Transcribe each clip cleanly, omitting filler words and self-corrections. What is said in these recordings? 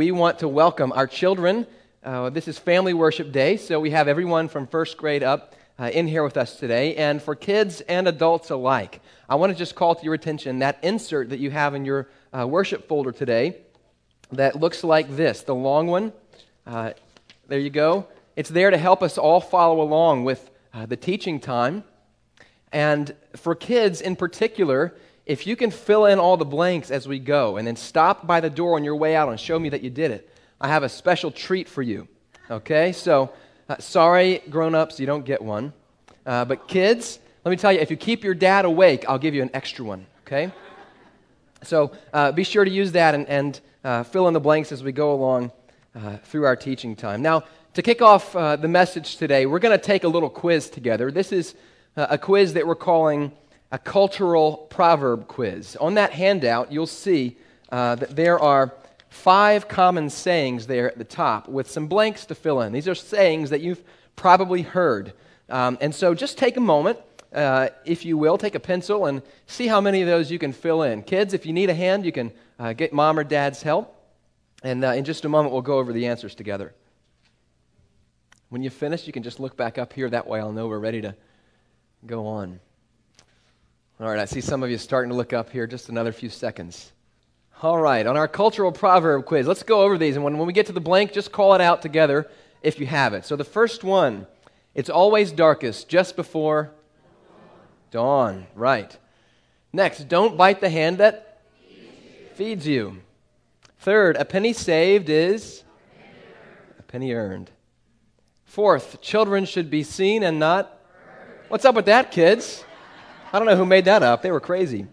we want to welcome our children. This is Family Worship Day, so we have everyone from first grade up in here with us today. And for kids and adults alike, I want to just call to your attention that insert that you have in your worship folder today that looks like this, the long one. There you go. It's there to help us all follow along with the teaching time. And for kids in particular, if you can fill in all the blanks as we go and then stop by the door on your way out and show me that you did it, I have a special treat for you. Okay? So, sorry, grown-ups, you don't get one. But kids, let me tell you, if you keep your dad awake, I'll give you an extra one. Okay? So, be sure to use that and fill in the blanks as we go along through our teaching time. Now, to kick off the message today, we're going to take a little quiz together. This is a quiz that we're calling a cultural proverb quiz. On that handout, you'll see that there are 5 common sayings there at the top with some blanks to fill in. These are sayings that you've probably heard. And so just take a moment, if you will, take a pencil and see how many of those you can fill in. Kids, if you need a hand, you can get mom or dad's help. And in just a moment, we'll go over the answers together. When you finish, you can just look back up here. That way I'll know we're ready to go on. All right, I see some of you starting to look up here. Just another few seconds. All right, on our cultural proverb quiz, let's go over these. And when we get to the blank, just call it out together if you have it. So the first one, it's always darkest just before dawn. Right. Next, don't bite the hand that feeds you. Third, a penny saved is a penny earned. Fourth, children should be seen and not... What's up with that, kids? I don't know who made that up. They were crazy.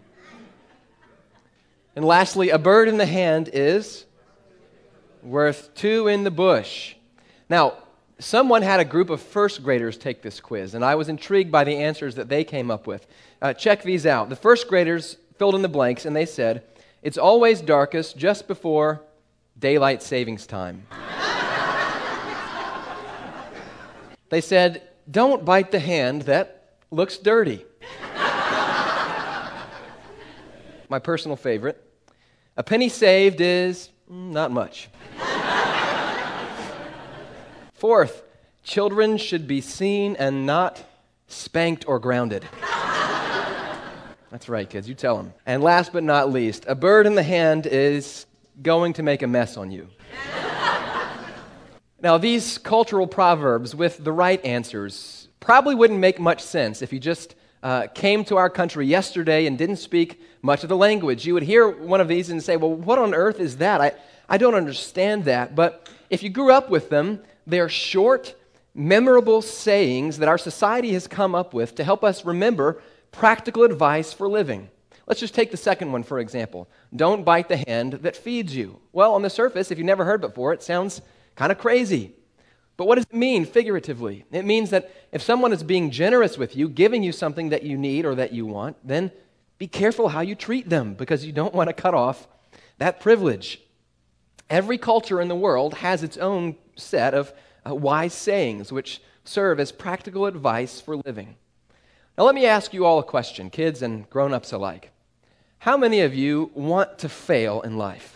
And lastly, a bird in the hand is worth 2 in the bush. Now, someone had a group of first graders take this quiz, and I was intrigued by the answers that they came up with. Check these out. The first graders filled in the blanks, and they said, it's always darkest just before daylight savings time. They said, don't bite the hand that looks dirty. My personal favorite. A penny saved is not much. Fourth, children should be seen and not spanked or grounded. That's right, kids. You tell them. And last but not least, a bird in the hand is going to make a mess on you. Now, these cultural proverbs with the right answers probably wouldn't make much sense if you just came to our country yesterday and didn't speak much of the language. You would hear one of these and say, well, what on earth is that? I don't understand that. But if you grew up with them, they're short, memorable sayings that our society has come up with to help us remember practical advice for living. Let's just take the second one, for example. Don't bite the hand that feeds you. Well, on the surface, if you've never heard before, it sounds kind of crazy. But what does it mean figuratively? It means that if someone is being generous with you, giving you something that you need or that you want, then be careful how you treat them because you don't want to cut off that privilege. Every culture in the world has its own set of wise sayings which serve as practical advice for living. Now let me ask you all a question, kids and grown-ups alike. How many of you want to fail in life?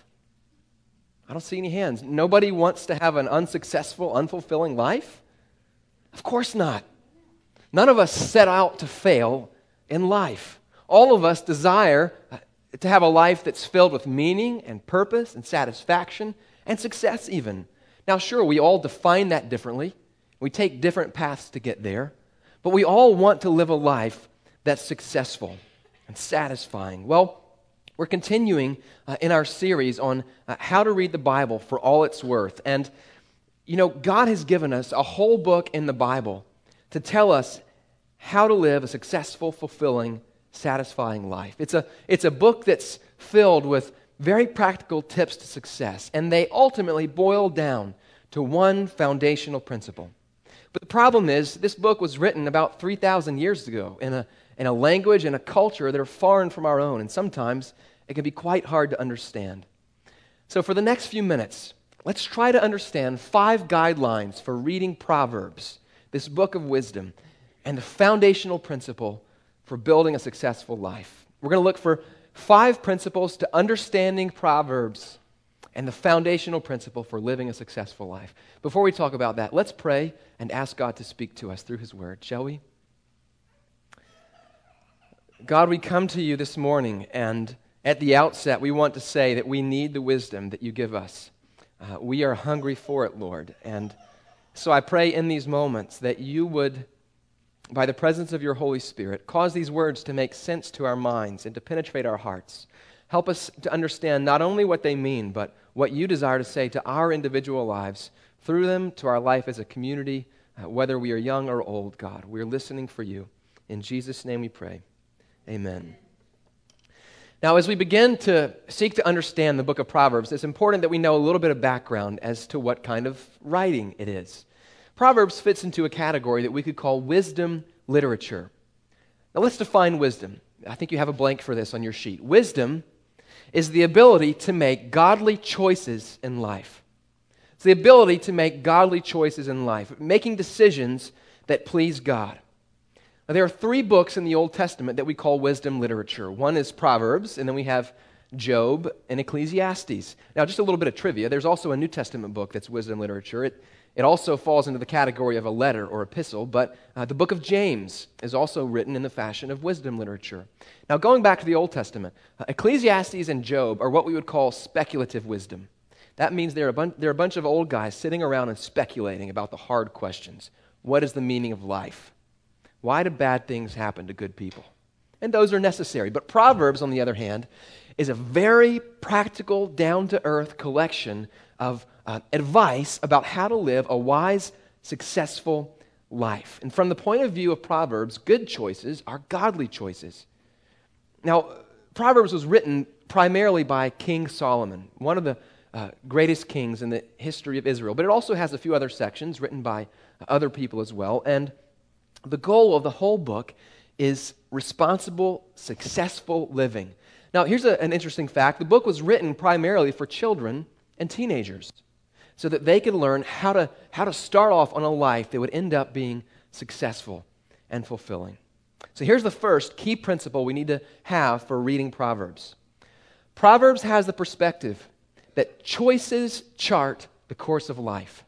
I don't see any hands. Nobody wants to have an unsuccessful, unfulfilling life? Of course not. None of us set out to fail in life. All of us desire to have a life that's filled with meaning and purpose and satisfaction and success even. Now, sure, we all define that differently. We take different paths to get there. But we all want to live a life that's successful and satisfying. Well, we're continuing in our series on how to read the Bible for all it's worth. And, you know, God has given us a whole book in the Bible to tell us how to live a successful, fulfilling, satisfying life. It's a book that's filled with very practical tips to success, and they ultimately boil down to one foundational principle. But the problem is, this book was written about 3,000 years ago in a language and a culture that are foreign from our own, and sometimes it can be quite hard to understand. So for the next few minutes, let's try to understand 5 guidelines for reading Proverbs, this book of wisdom, and the foundational principle for building a successful life. We're going to look for 5 principles to understanding Proverbs and the foundational principle for living a successful life. Before we talk about that, let's pray and ask God to speak to us through His Word, shall we? God, we come to you this morning, and at the outset, we want to say that we need the wisdom that you give us. We are hungry for it, Lord, and so I pray in these moments that you would, by the presence of your Holy Spirit, cause these words to make sense to our minds and to penetrate our hearts. Help us to understand not only what they mean, but what you desire to say to our individual lives through them to our life as a community, whether we are young or old, God. We're listening for you. In Jesus' name we pray. Amen. Now, as we begin to seek to understand the book of Proverbs, it's important that we know a little bit of background as to what kind of writing it is. Proverbs fits into a category that we could call wisdom literature. Now, let's define wisdom. I think you have a blank for this on your sheet. Wisdom is the ability to make godly choices in life. It's the ability to make godly choices in life, making decisions that please God. Now, there are 3 books in the Old Testament that we call wisdom literature. One is Proverbs, and then we have Job and Ecclesiastes. Now, just a little bit of trivia. There's also a New Testament book that's wisdom literature. It also falls into the category of a letter or epistle, but the book of James is also written in the fashion of wisdom literature. Now, going back to the Old Testament, Ecclesiastes and Job are what we would call speculative wisdom. That means they're a bunch of old guys sitting around and speculating about the hard questions. What is the meaning of life? Why do bad things happen to good people? And those are necessary. But Proverbs, on the other hand, is a very practical, down-to-earth collection of advice about how to live a wise, successful life. And from the point of view of Proverbs, good choices are godly choices. Now, Proverbs was written primarily by King Solomon, one of the greatest kings in the history of Israel. But it also has a few other sections written by other people as well. And the goal of the whole book is responsible, successful living. Now, here's an interesting fact. The book was written primarily for children and teenagers so that they could learn how to start off on a life that would end up being successful and fulfilling. So here's the first key principle we need to have for reading Proverbs. Proverbs has the perspective that choices chart the course of life.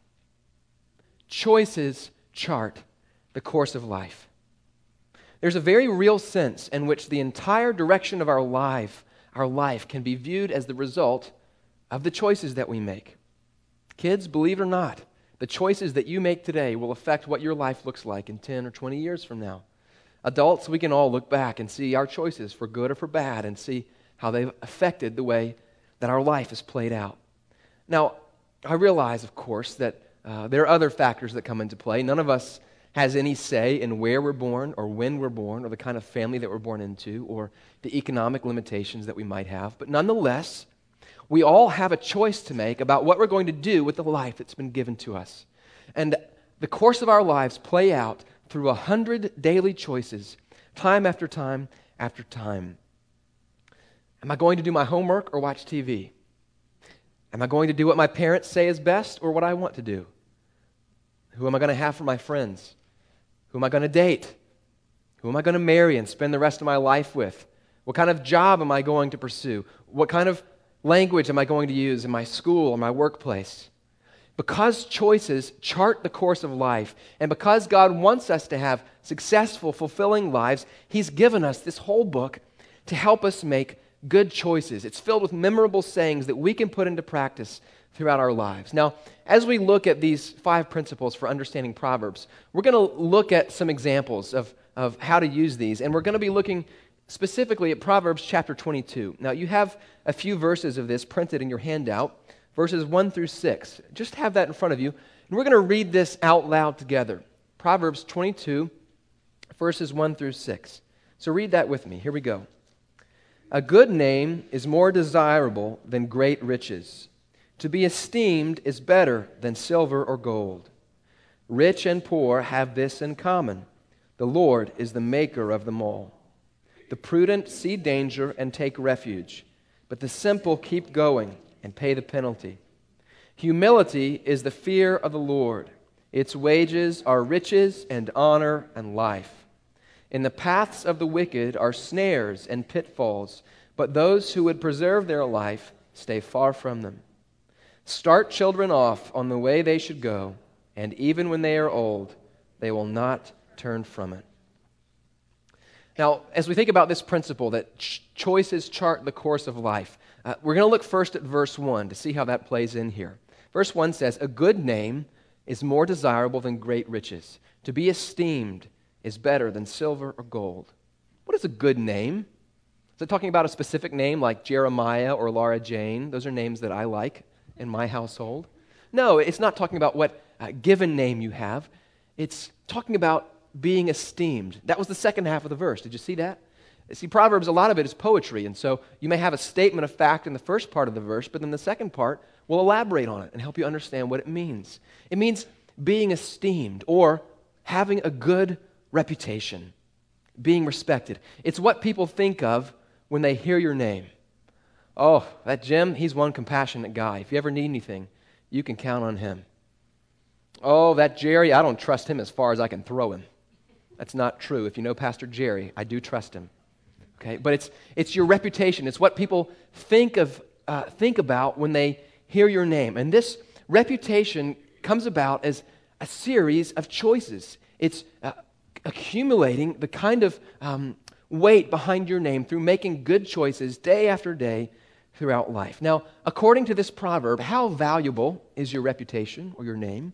Choices chart the course of life. There's a very real sense in which the entire direction of our life can be viewed as the result of the choices that we make. Kids, believe it or not, the choices that you make today will affect what your life looks like in 10 or 20 years from now. Adults, we can all look back and see our choices for good or for bad and see how they've affected the way that our life is played out. Now, I realize, of course, that there are other factors that come into play. None of us has any say in where we're born or when we're born or the kind of family that we're born into or the economic limitations that we might have. But nonetheless, we all have a choice to make about what we're going to do with the life that's been given to us. And the course of our lives play out through 100 daily choices, time after time after time. Am I going to do my homework or watch TV? Am I going to do what my parents say is best or what I want to do? Who am I going to have for my friends? Who am I going to date? Who am I going to marry and spend the rest of my life with? What kind of job am I going to pursue? What kind of language am I going to use in my school or my workplace? Because choices chart the course of life, and because God wants us to have successful, fulfilling lives, He's given us this whole book to help us make good choices. It's filled with memorable sayings that we can put into practice throughout our lives. Now, as we look at these 5 principles for understanding Proverbs, we're going to look at some examples of how to use these, and we're going to be looking specifically at Proverbs chapter 22. Now, you have a few verses of this printed in your handout, verses 1 through 6. Just have that in front of you, and we're going to read this out loud together. Proverbs 22, verses 1 through 6. So read that with me. Here we go. A good name is more desirable than great riches. To be esteemed is better than silver or gold. Rich and poor have this in common. The Lord is the maker of them all. The prudent see danger and take refuge, but the simple keep going and pay the penalty. Humility is the fear of the Lord. Its wages are riches and honor and life. In the paths of the wicked are snares and pitfalls, but those who would preserve their life stay far from them. Start children off on the way they should go, and even when they are old, they will not turn from it. Now, as we think about this principle that choices chart the course of life, we're going to look first at verse 1 to see how that plays in here. Verse 1 says, "A good name is more desirable than great riches. To be esteemed is better than silver or gold." What is a good name? Is it talking about a specific name like Jeremiah or Laura Jane? Those are names that I like in my household. No, it's not talking about what given name you have. It's talking about being esteemed. That was the second half of the verse. Did you see that? See, Proverbs, a lot of it is poetry, and so you may have a statement of fact in the first part of the verse, but then the second part will elaborate on it and help you understand what it means. It means being esteemed or having a good reputation, being respected. It's what people think of when they hear your name. Oh, that Jim, he's one compassionate guy. If you ever need anything, you can count on him. Oh, that Jerry, I don't trust him as far as I can throw him. That's not true. If you know Pastor Jerry, I do trust him. Okay, but it's your reputation. It's what people think about when they hear your name. And this reputation comes about as a series of choices. It's accumulating the kind of weight behind your name through making good choices day after day throughout life. Now, according to this proverb, how valuable is your reputation or your name?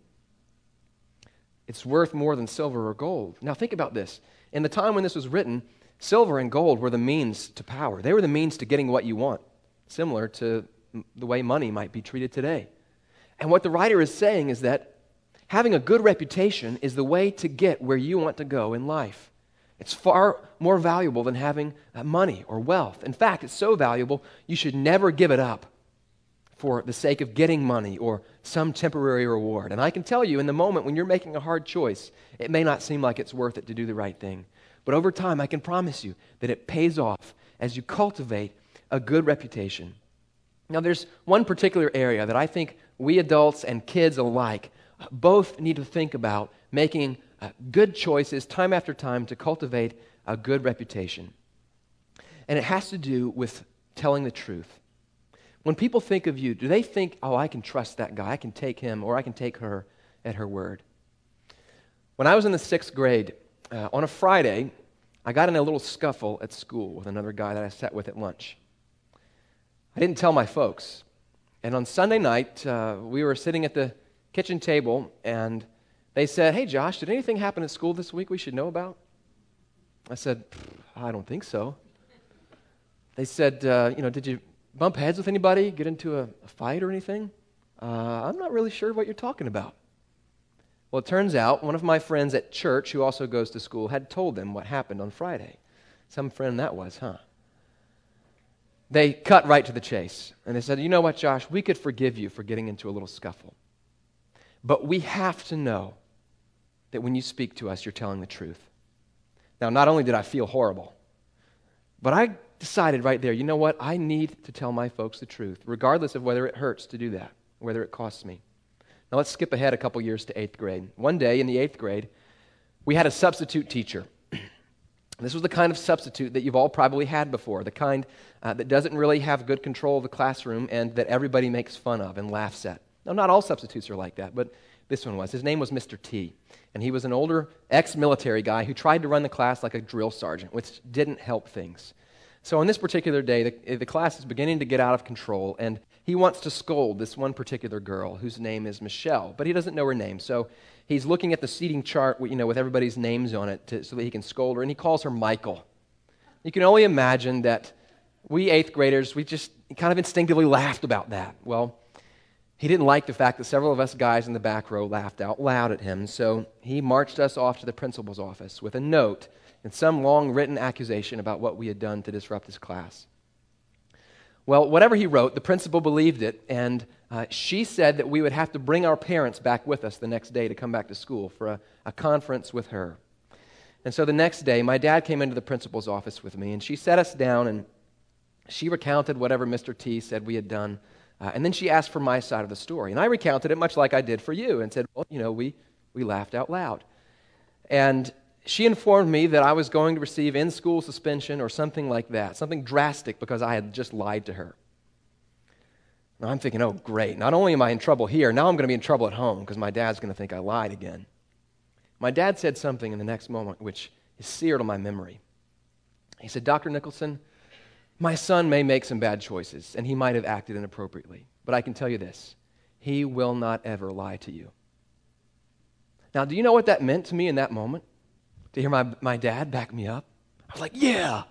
It's worth more than silver or gold. Now, think about this. In the time when this was written, silver and gold were the means to power. They were the means to getting what you want, similar to the way money might be treated today. And what the writer is saying is that having a good reputation is the way to get where you want to go in life. It's far more valuable than having money or wealth. In fact, it's so valuable, you should never give it up for the sake of getting money or some temporary reward. And I can tell you, in the moment when you're making a hard choice, it may not seem like it's worth it to do the right thing. But over time, I can promise you that it pays off as you cultivate a good reputation. Now, there's one particular area that I think we adults and kids alike both need to think about making good choices time after time to cultivate a good reputation. And it has to do with telling the truth. When people think of you, do they think, oh, I can trust that guy, I can take him, or I can take her at her word? When I was in the 6th grade, on a Friday, I got in a little scuffle at school with another guy that I sat with at lunch. I didn't tell my folks. And on Sunday night, we were sitting at the kitchen table, and they said, "Hey, Josh, did anything happen at school this week we should know about?" I said, "I don't think so." They said, "Did you bump heads with anybody, get into a fight or anything?" I'm not really sure what you're talking about. Well, it turns out one of my friends at church, who also goes to school, had told them what happened on Friday. Some friend that was, huh? They cut right to the chase, and they said, "You know what, Josh, we could forgive you for getting into a little scuffle. But we have to know that when you speak to us, you're telling the truth." Now, not only did I feel horrible, but I decided right there, you know what? I need to tell my folks the truth, regardless of whether it hurts to do that, whether it costs me. Now, let's skip ahead a couple years to 8th grade. One day in the 8th grade, we had a substitute teacher. This was the kind of substitute that you've all probably had before, the kind that doesn't really have good control of the classroom and that everybody makes fun of and laughs at. Now, not all substitutes are like that, but this one was. His name was Mr. T, and he was an older ex-military guy who tried to run the class like a drill sergeant, which didn't help things. So on this particular day, the class is beginning to get out of control, and he wants to scold this one particular girl whose name is Michelle, but he doesn't know her name. So he's looking at the seating chart, with everybody's names on it so that he can scold her, and he calls her Michael. You can only imagine that we 8th graders, we just kind of instinctively laughed about that. Well, he didn't like the fact that several of us guys in the back row laughed out loud at him, so he marched us off to the principal's office with a note and some long written accusation about what we had done to disrupt his class. Well, whatever he wrote, the principal believed it, and she said that we would have to bring our parents back with us the next day to come back to school for a conference with her. And so the next day, my dad came into the principal's office with me, and she sat us down, and she recounted whatever Mr. T said we had done, and then she asked for my side of the story. And I recounted it much like I did for you and said, well, we laughed out loud. And she informed me that I was going to receive in-school suspension or something like that, something drastic because I had just lied to her. And I'm thinking, oh, great. Not only am I in trouble here, now I'm going to be in trouble at home because my dad's going to think I lied again. My dad said something in the next moment which is seared on my memory. He said, Dr. Nicholson, my son may make some bad choices, and he might have acted inappropriately, but I can tell you this, he will not ever lie to you. Now, do you know what that meant to me in that moment? To hear my dad back me up? I was like, yeah!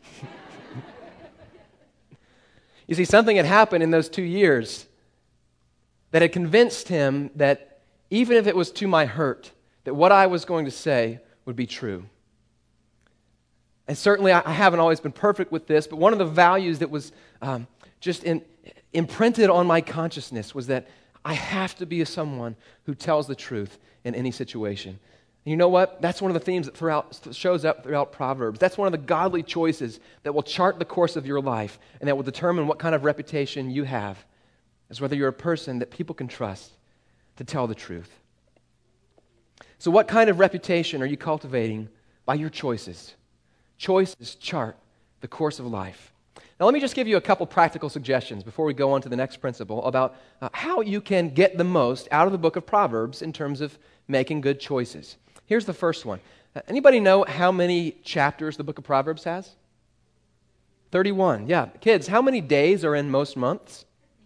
You see, something had happened in those 2 years that had convinced him that even if it was to my hurt, that what I was going to say would be true. And certainly I haven't always been perfect with this, but one of the values that was imprinted on my consciousness was that I have to be someone who tells the truth in any situation. And you know what? That's one of the themes that shows up throughout Proverbs. That's one of the godly choices that will chart the course of your life and that will determine what kind of reputation you have, as whether you're a person that people can trust to tell the truth. So what kind of reputation are you cultivating by your choices? Choices chart the course of life. Now let me just give you a couple practical suggestions before we go on to the next principle about how you can get the most out of the book of Proverbs in terms of making good choices. Here's the first one. Anybody know how many chapters the book of Proverbs has? 31. Yeah. Kids, how many days are in most months?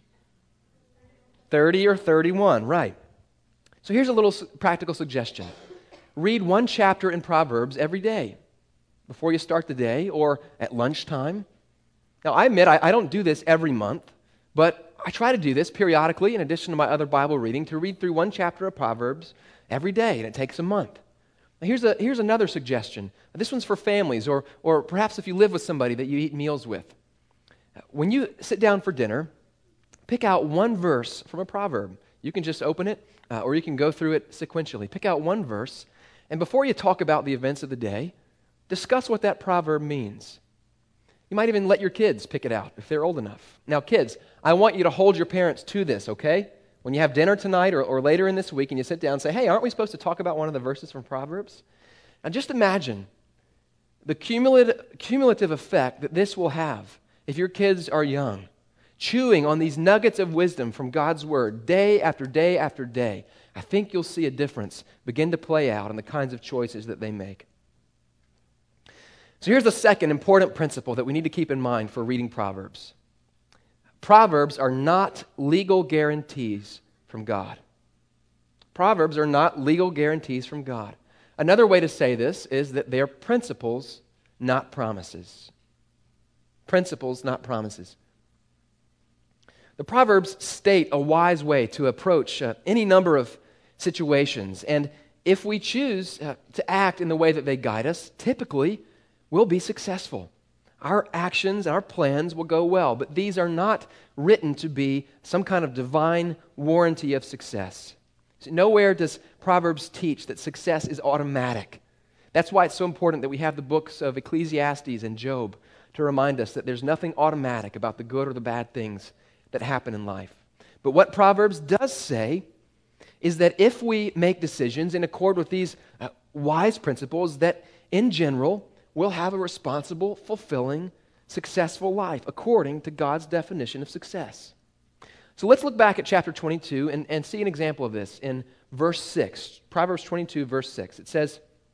30 or 31, right. So here's a little practical suggestion. Read one chapter in Proverbs every day before you start the day or at lunchtime. Now, I admit I don't do this every month, but I try to do this periodically in addition to my other Bible reading, to read through one chapter of Proverbs every day, and it takes a month. Now, here's another suggestion. This one's for families, or perhaps if you live with somebody that you eat meals with. When you sit down for dinner, pick out one verse from a proverb. You can just open it, or you can go through it sequentially. Pick out one verse, and before you talk about the events of the day, discuss what that proverb means. You might even let your kids pick it out if they're old enough. Now, kids, I want you to hold your parents to this, okay? When you have dinner tonight or later in this week and you sit down and say, hey, aren't we supposed to talk about one of the verses from Proverbs? Now, just imagine the cumulative effect that this will have if your kids are young, chewing on these nuggets of wisdom from God's Word day after day after day. I think you'll see a difference begin to play out in the kinds of choices that they make. So here's the second important principle that we need to keep in mind for reading Proverbs. Proverbs are not legal guarantees from God. Proverbs are not legal guarantees from God. Another way to say this is that they're principles, not promises. Principles, not promises. The Proverbs state a wise way to approach any number of situations, and if we choose to act in the way that they guide us, typically we'll be successful. Our actions, our plans will go well, but these are not written to be some kind of divine warranty of success. So nowhere does Proverbs teach that success is automatic. That's why it's so important that we have the books of Ecclesiastes and Job to remind us that there's nothing automatic about the good or the bad things that happen in life. But what Proverbs does say is that if we make decisions in accord with these wise principles, that in general, we'll have a responsible, fulfilling, successful life according to God's definition of success. So let's look back at chapter 22 and see an example of this in verse 6. Proverbs 22, verse 6. It says,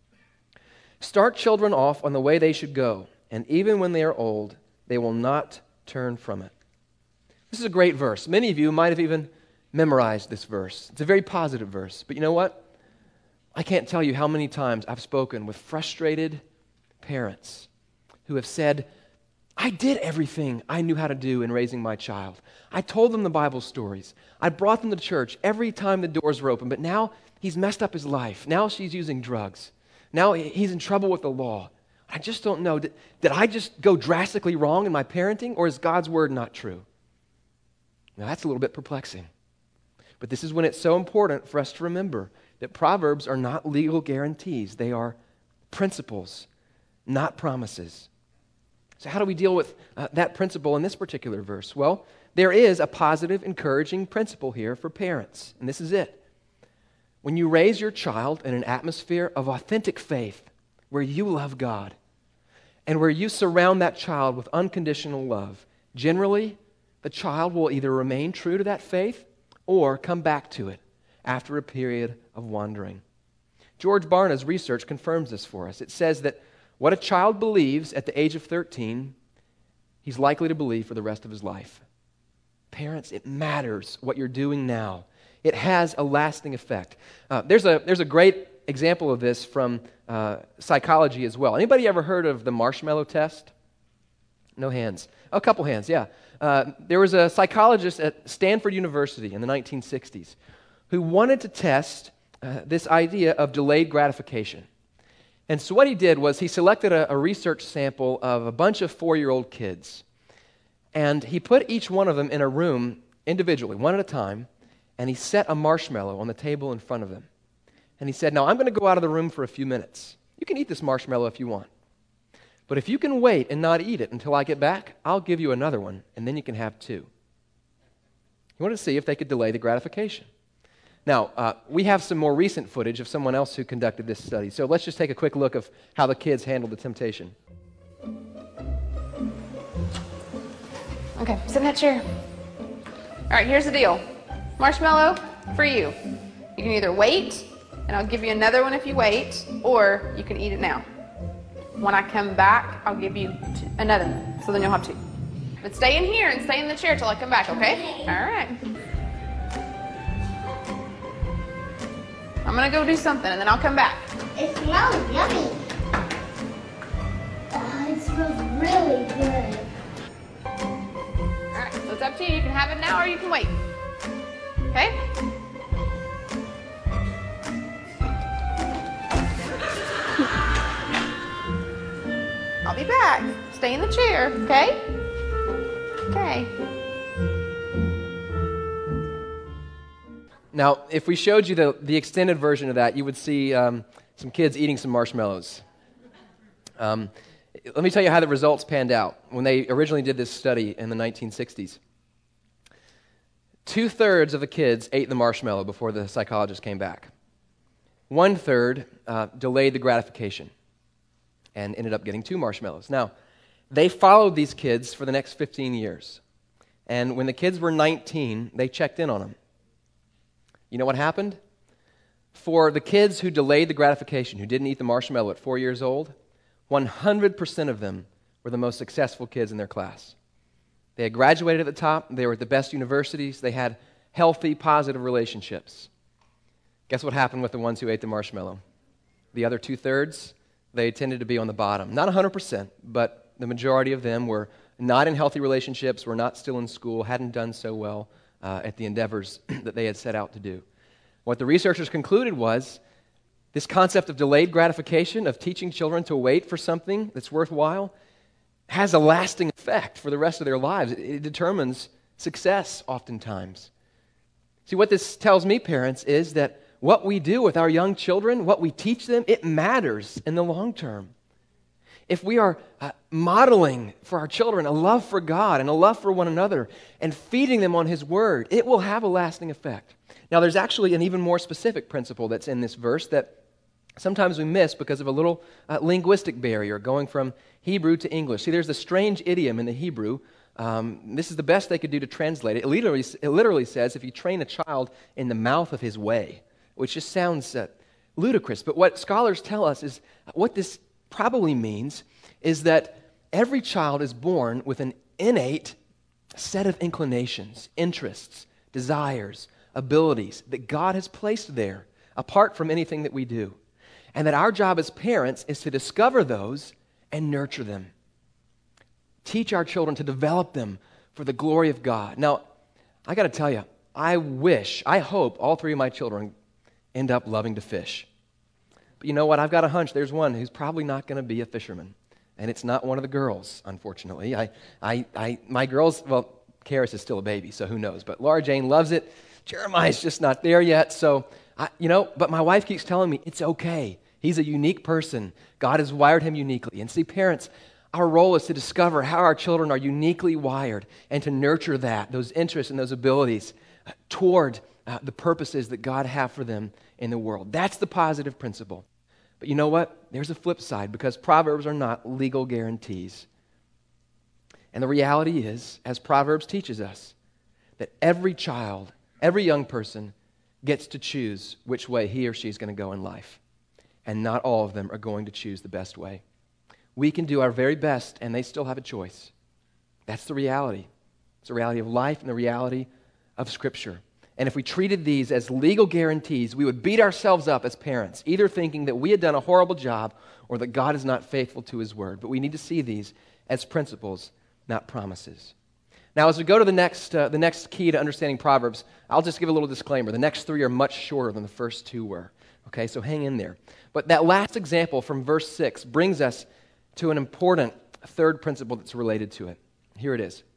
"Start children off on the way they should go, and even when they are old, they will not turn from it." This is a great verse. Many of you might have even memorized this verse. It's a very positive verse. But you know what? I can't tell you how many times I've spoken with frustrated parents who have said, I did everything I knew how to do in raising my child. I told them the Bible stories. I brought them to church every time the doors were open, but now he's messed up his life. Now she's using drugs. Now he's in trouble with the law. I just don't know. Did I just go drastically wrong in my parenting, or is God's word not true? Now that's a little bit perplexing. But this is when it's so important for us to remember that Proverbs are not legal guarantees. They are principles, not promises. So how do we deal with that principle in this particular verse? Well, there is a positive, encouraging principle here for parents, and this is it. When you raise your child in an atmosphere of authentic faith, where you love God, and where you surround that child with unconditional love, generally, the child will either remain true to that faith or come back to it after a period of wandering. George Barna's research confirms this for us. It says that what a child believes at the age of 13, he's likely to believe for the rest of his life. Parents, it matters what you're doing now. It has a lasting effect. There's a great example of this from psychology as well. Anybody ever heard of the marshmallow test? No hands. A couple hands, yeah. There was a psychologist at Stanford University in the 1960s who wanted to test this idea of delayed gratification. And so what he did was he selected a research sample of a bunch of 4-year-old kids, and he put each one of them in a room individually, one at a time, and he set a marshmallow on the table in front of them. And he said, now I'm going to go out of the room for a few minutes. You can eat this marshmallow if you want. But if you can wait and not eat it until I get back, I'll give you another one, and then you can have 2. He wanted to see if they could delay the gratification. Now, we have some more recent footage of someone else who conducted this study. So let's just take a quick look of how the kids handled the temptation. Okay, sit in that chair. All right, here's the deal. Marshmallow for you. You can either wait, and I'll give you another one if you wait, or you can eat it now. When I come back, I'll give you another one, so then you'll have 2. But stay in here and stay in the chair till I come back, okay? All right. I'm going to go do something, and then I'll come back. It smells yummy. It smells really good. All right, so it's up to you. You can have it now or you can wait. Okay? I'll be back. Stay in the chair, okay? Okay. Now, if we showed you the extended version of that, you would see some kids eating some marshmallows. Let me tell you how the results panned out when they originally did this study in the 1960s. 2/3 of the kids ate the marshmallow before the psychologist came back. 1/3 delayed the gratification and ended up getting 2 marshmallows. Now, they followed these kids for the next 15 years. And when the kids were 19, they checked in on them. You know what happened? For the kids who delayed the gratification, who didn't eat the marshmallow at 4 years old, 100% of them were the most successful kids in their class. They had graduated at the top. They were at the best universities. They had healthy, positive relationships. Guess what happened with the ones who ate the marshmallow? The other 2/3, they tended to be on the bottom. Not 100%, but the majority of them were not in healthy relationships, were not still in school, hadn't done so well at the endeavors that they had set out to do. What the researchers concluded was this concept of delayed gratification, of teaching children to wait for something that's worthwhile, has a lasting effect for the rest of their lives. It determines success oftentimes. See, what this tells me, parents, is that what we do with our young children, what we teach them, it matters in the long term. If we are modeling for our children a love for God and a love for one another and feeding them on His Word, it will have a lasting effect. Now, there's actually an even more specific principle that's in this verse that sometimes we miss because of a little linguistic barrier going from Hebrew to English. See, there's a strange idiom in the Hebrew. This is the best they could do to translate it. It literally says, if you train a child in the mouth of his way, which just sounds ludicrous. But what scholars tell us is what this probably means is that every child is born with an innate set of inclinations, interests, desires, abilities that God has placed there apart from anything that we do. And that our job as parents is to discover those and nurture them. Teach our children to develop them for the glory of God. Now, I got to tell you, I hope all 3 of my children end up loving to fish. But you know what? I've got a hunch there's one who's probably not going to be a fisherman. And it's not one of the girls, unfortunately. My girls, well, Karis is still a baby, so who knows. But Laura Jane loves it. Jeremiah's just not there yet. So, but my wife keeps telling me it's okay. He's a unique person. God has wired him uniquely. And see, parents, our role is to discover how our children are uniquely wired and to nurture those interests and those abilities toward the purposes that God has for them in the world. That's the positive principle. But you know what? There's a flip side because Proverbs are not legal guarantees. And the reality is, as Proverbs teaches us, that every child, every young person gets to choose which way he or she is going to go in life. And not all of them are going to choose the best way. We can do our very best, and they still have a choice. That's the reality. It's the reality of life and the reality of Scripture. And if we treated these as legal guarantees, we would beat ourselves up as parents, either thinking that we had done a horrible job or that God is not faithful to His Word. But we need to see these as principles, not promises. Now, as we go to the next key to understanding Proverbs, I'll just give a little disclaimer. The next three are much shorter than the first two were. Okay, so hang in there. But that last example from verse 6 brings us to an important third principle that's related to it. Here it is.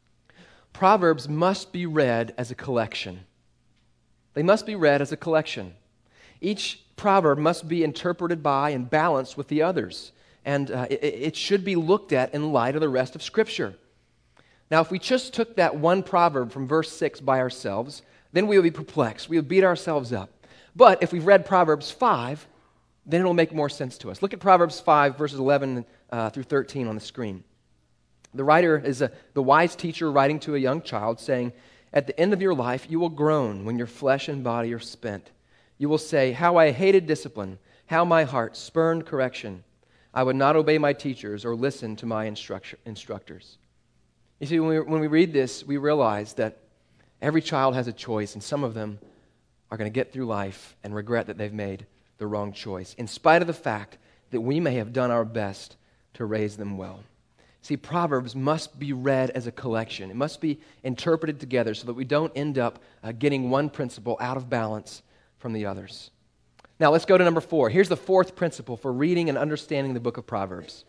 Proverbs must be read as a collection. They must be read as a collection. Each proverb must be interpreted by and balanced with the others. And it should be looked at in light of the rest of Scripture. Now, if we just took that one proverb from verse 6 by ourselves, then we would be perplexed. We would beat ourselves up. But if we've read Proverbs 5, then it'll make more sense to us. Look at Proverbs 5, verses 11 through 13 on the screen. The writer is the wise teacher writing to a young child, saying, "At the end of your life, you will groan when your flesh and body are spent. You will say, 'How I hated discipline, how my heart spurned correction. I would not obey my teachers or listen to my instructors.'" You see, when we read this, we realize that every child has a choice, and some of them are going to get through life and regret that they've made the wrong choice, in spite of the fact that we may have done our best to raise them well. See, Proverbs must be read as a collection. It must be interpreted together so that we don't end up getting one principle out of balance from the others. Now, let's go to number 4. Here's the fourth principle for reading and understanding the book of Proverbs.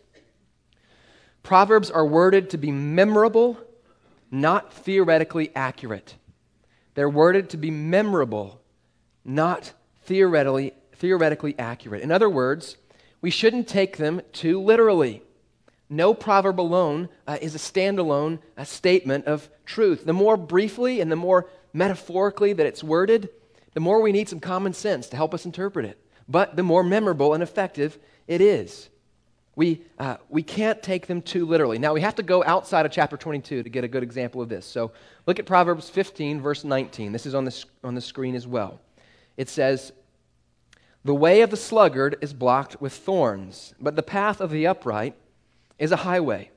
Proverbs are worded to be memorable, not theoretically accurate. They're worded to be memorable, not theoretically accurate. In other words, we shouldn't take them too literally. No proverb alone is a standalone statement of truth. The more briefly and the more metaphorically that it's worded, the more we need some common sense to help us interpret it. But the more memorable and effective it is. We can't take them too literally. Now, we have to go outside of chapter 22 to get a good example of this. So look at Proverbs 15, verse 19. This is on the screen as well. It says, "The way of the sluggard is blocked with thorns, but the path of the upright is a highway."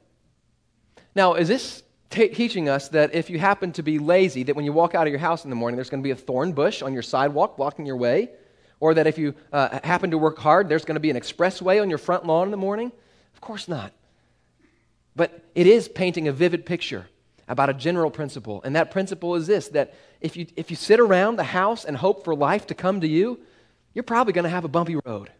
Now, is this teaching us that if you happen to be lazy, that when you walk out of your house in the morning, there's going to be a thorn bush on your sidewalk blocking your way? Or that if you happen to work hard, there's going to be an expressway on your front lawn in the morning? Of course not. But it is painting a vivid picture about a general principle. And that principle is this, that if you sit around the house and hope for life to come to you, you're probably going to have a bumpy road.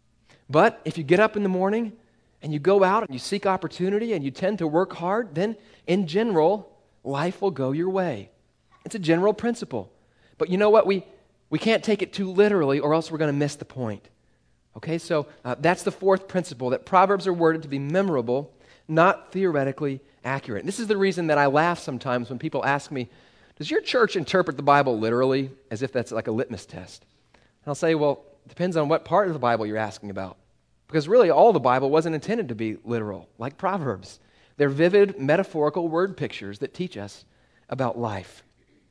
But if you get up in the morning and you go out and you seek opportunity and you tend to work hard, then in general, life will go your way. It's a general principle. But you know what? We can't take it too literally or else we're going to miss the point. Okay, so that's the fourth principle, that Proverbs are worded to be memorable, not theoretically accurate. And this is the reason that I laugh sometimes when people ask me, "Does your church interpret the Bible literally?" As if that's like a litmus test. And I'll say, well, it depends on what part of the Bible you're asking about. Because really all the Bible wasn't intended to be literal, like Proverbs. They're vivid, metaphorical word pictures that teach us about life.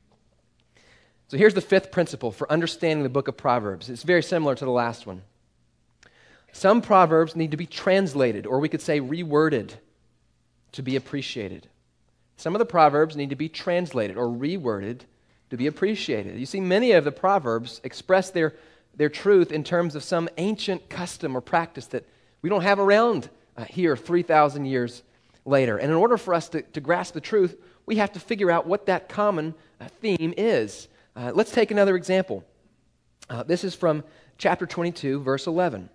So here's the fifth principle for understanding the book of Proverbs. It's very similar to the last one. Some proverbs need to be translated, or we could say reworded, to be appreciated. Some of the proverbs need to be translated or reworded to be appreciated. You see, many of the proverbs express their truth in terms of some ancient custom or practice that we don't have around here 3,000 years later. And in order for us to grasp the truth, we have to figure out what that common theme is. Let's take another example. This is from chapter 22, verse 11.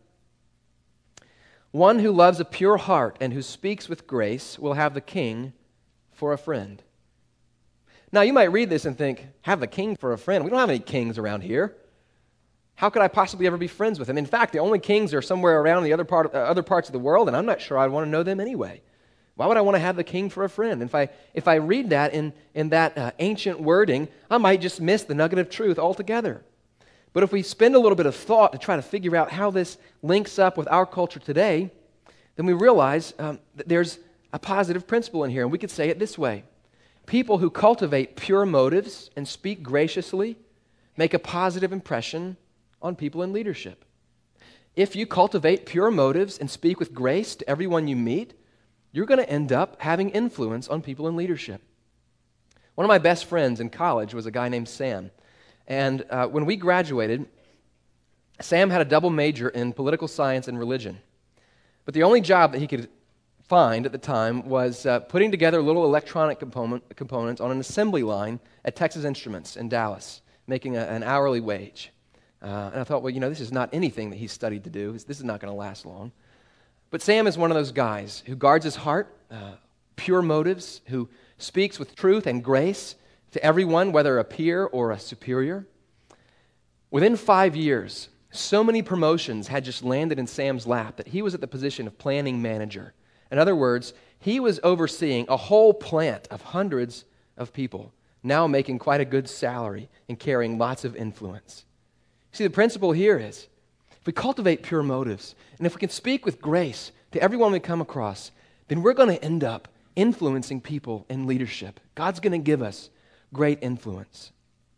"One who loves a pure heart and who speaks with grace will have the king for a friend." Now, you might read this and think, have the king for a friend? We don't have any kings around here. How could I possibly ever be friends with him? In fact, the only kings are somewhere around the other parts of the world, and I'm not sure I'd want to know them anyway. Why would I want to have the king for a friend? If I read that in that ancient wording, I might just miss the nugget of truth altogether. But if we spend a little bit of thought to try to figure out how this links up with our culture today, then we realize that there's a positive principle in here, and we could say it this way. People who cultivate pure motives and speak graciously make a positive impression on people in leadership. If you cultivate pure motives and speak with grace to everyone you meet, you're going to end up having influence on people in leadership. One of my best friends in college was a guy named Sam. And when we graduated, Sam had a double major in political science and religion. But the only job that he could find at the time was putting together little electronic components on an assembly line at Texas Instruments in Dallas, making an hourly wage. And I thought, well, this is not anything that he's studied to do. This is not going to last long. But Sam is one of those guys who guards his heart, pure motives, who speaks with truth and grace to everyone, whether a peer or a superior. Within 5 years, so many promotions had just landed in Sam's lap that he was at the position of planning manager. In other words, he was overseeing a whole plant of hundreds of people, now making quite a good salary and carrying lots of influence. See, the principle here is, if we cultivate pure motives, and if we can speak with grace to everyone we come across, then we're going to end up influencing people in leadership. God's going to give us great influence.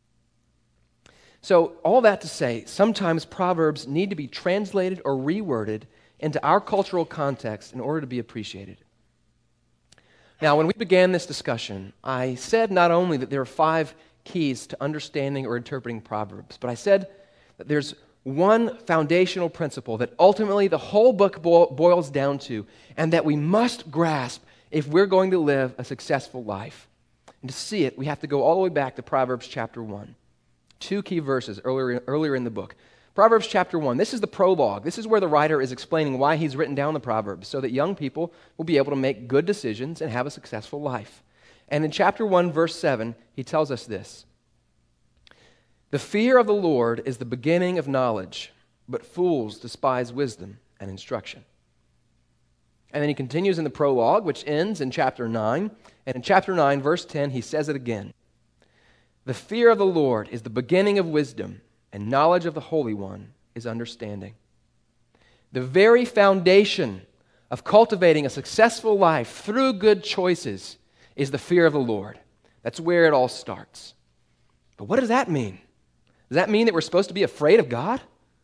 So, all that to say, sometimes Proverbs need to be translated or reworded into our cultural context in order to be appreciated. Now, when we began this discussion, I said not only that there are 5 keys to understanding or interpreting Proverbs, but I said that there's one foundational principle that ultimately the whole book boils down to, and that we must grasp if we're going to live a successful life. And to see it, we have to go all the way back to Proverbs chapter 1. 2 key verses earlier in the book. Proverbs chapter 1, this is the prologue. This is where the writer is explaining why he's written down the Proverbs, so that young people will be able to make good decisions and have a successful life. And in chapter 1, verse 7, he tells us this: "The fear of the Lord is the beginning of knowledge, but fools despise wisdom and instruction." And then he continues in the prologue, which ends in chapter 9. And in chapter 9, verse 10, he says it again. "The fear of the Lord is the beginning of wisdom, and knowledge of the Holy One is understanding." The very foundation of cultivating a successful life through good choices is the fear of the Lord. That's where it all starts. But what does that mean? Does that mean that we're supposed to be afraid of God?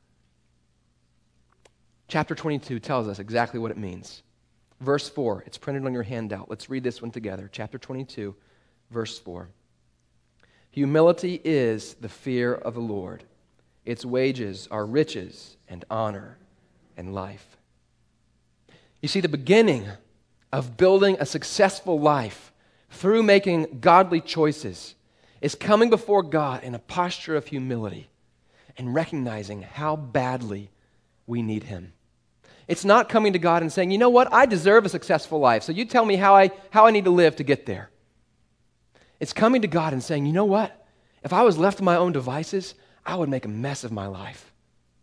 Chapter 22 tells us exactly what it means. Verse 4, it's printed on your handout. Let's read this one together. Chapter 22, verse 4. "Humility is the fear of the Lord. Its wages are riches and honor and life." You see, the beginning of building a successful life through making godly choices is coming before God in a posture of humility and recognizing how badly we need Him. It's not coming to God and saying, you know what, I deserve a successful life, so you tell me how I need to live to get there. It's coming to God and saying, you know what, if I was left to my own devices, I would make a mess of my life.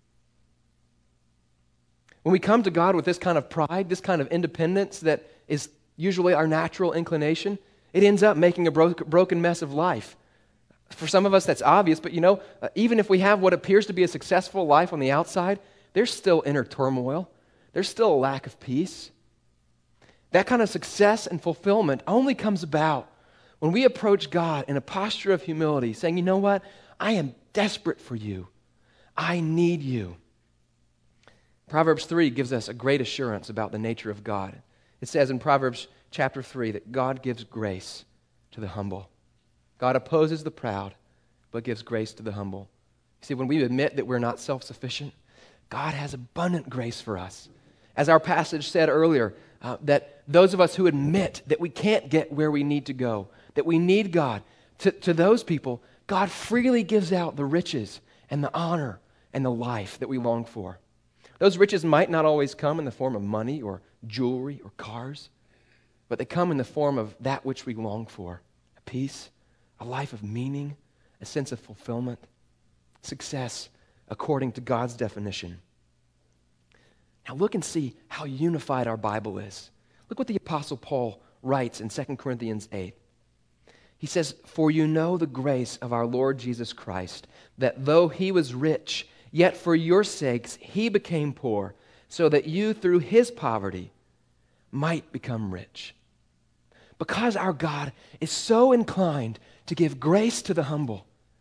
When we come to God with this kind of pride, this kind of independence that is usually our natural inclination, it ends up making a broken mess of life. For some of us, that's obvious, but even if we have what appears to be a successful life on the outside, there's still inner turmoil. There's still a lack of peace. That kind of success and fulfillment only comes about when we approach God in a posture of humility, saying, you know what? I am desperate for you. I need you. Proverbs 3 gives us a great assurance about the nature of God. It says in Proverbs chapter 3 that God gives grace to the humble. God opposes the proud, but gives grace to the humble. You see, when we admit that we're not self-sufficient, God has abundant grace for us. As our passage said earlier, that those of us who admit that we can't get where we need to go, that we need God, to those people, God freely gives out the riches and the honor and the life that we long for. Those riches might not always come in the form of money or jewelry or cars, but they come in the form of that which we long for: a peace, a life of meaning, a sense of fulfillment, success according to God's definition. Now look and see how unified our Bible is. Look what the Apostle Paul writes in 2 Corinthians 8. He says, "For you know the grace of our Lord Jesus Christ, that though he was rich, yet for your sakes he became poor, so that you through his poverty might become rich. Because our God is so inclined to give grace to the humble,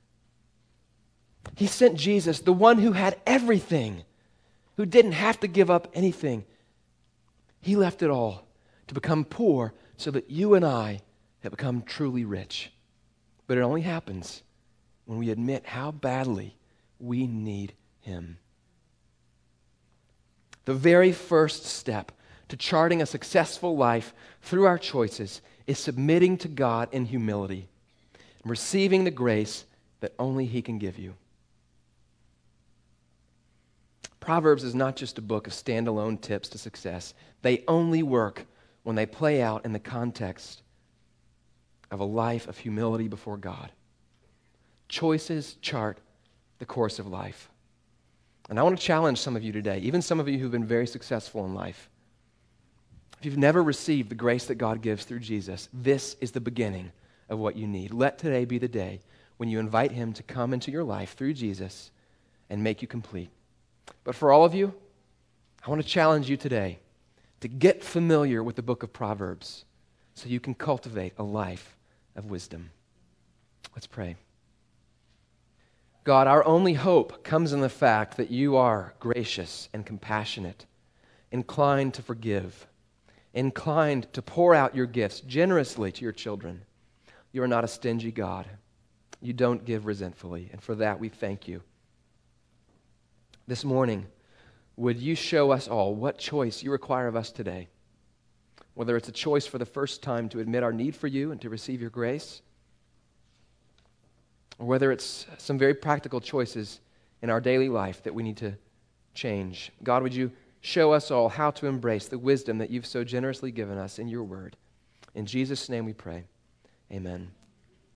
He sent Jesus, the one who had everything, who didn't have to give up anything. He left it all to become poor so that you and I have become truly rich. But it only happens when we admit how badly we need Him. The very first step to charting a successful life through our choices is submitting to God in humility and receiving the grace that only He can give you. Proverbs is not just a book of standalone tips to success. They only work when they play out in the context of a life of humility before God. Choices chart the course of life. And I want to challenge some of you today, even some of you who've been very successful in life. If you've never received the grace that God gives through Jesus, this is the beginning of what you need. Let today be the day when you invite Him to come into your life through Jesus and make you complete. But for all of you, I want to challenge you today to get familiar with the book of Proverbs so you can cultivate a life of wisdom. Let's pray. God, our only hope comes in the fact that you are gracious and compassionate, inclined to forgive, inclined to pour out your gifts generously to your children. You are not a stingy God. You don't give resentfully, and for that we thank you. This morning, would you show us all what choice you require of us today? Whether it's a choice for the first time to admit our need for you and to receive your grace, or whether it's some very practical choices in our daily life that we need to change. God, would you show us all how to embrace the wisdom that you've so generously given us in your word. In Jesus' name we pray. Amen.